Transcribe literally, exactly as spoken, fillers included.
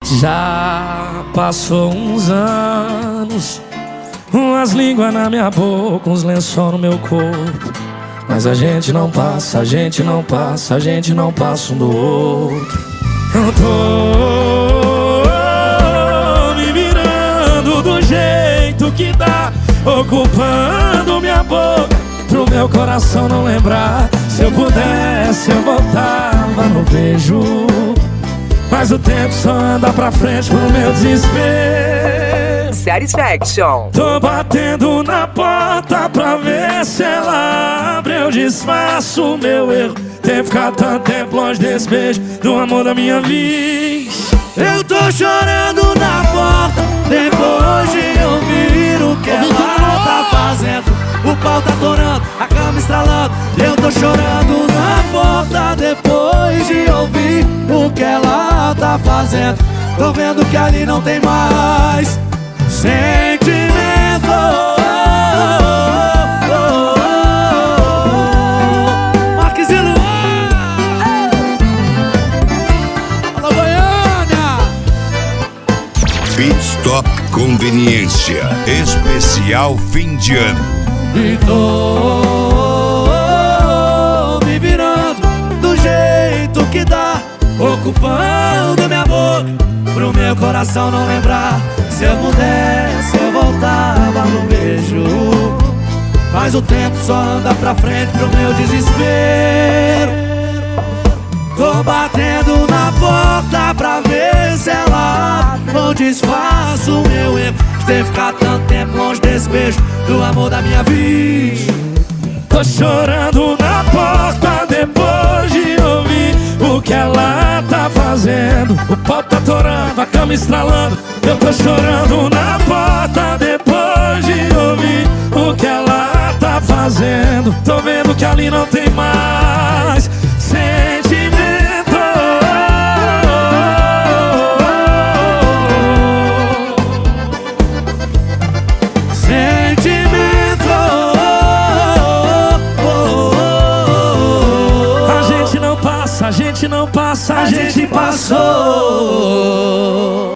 Já passou uns anos, umas línguas na minha boca, uns lençol no meu corpo. Mas a gente não passa, a gente não passa, a gente não passa um do outro. Eu tô me virando do jeito que dá, ocupando minha boca pro meu coração não lembrar. Se eu pudesse eu voltava no beijo, mas o tempo só anda pra frente pro meu desespero. Satisfaction. Tô batendo na porta pra ver se ela abre. Eu desfaço o meu erro, ter ficado tanto tempo longe desse beijo, do amor da minha vida. Eu tô chorando na porta depois de ouvir o que ela tá fazendo. O pau tá torando, a cama estralando. Eu tô chorando na porta depois de ouvir o que ela tá fazendo. Tô vendo que ali não tem mais sentimento. Marques e Luan, alô Goiânia. Pit Stop Conveniência especial fim de ano. E tô me virando do jeito que dá, ocupando minha boca pro meu coração não lembrar. Se eu pudesse eu voltava no beijo, mas o tempo só anda pra frente pro meu desespero. Tô batendo na porta pra ver se ela abre. Não desfaço o meu erro de ter ficado tanto tempo longe desse beijo, do amor da minha vida. Tô chorando na porta depois de ouvir o que ela tá fazendo. O pau tá torando, a cama estralando. Eu tô chorando na porta depois de ouvir o que ela tá fazendo. Tô vendo que ali não tem mais sentimento. Sentimento. A gente não passa, a gente não passa, a, A gente passou.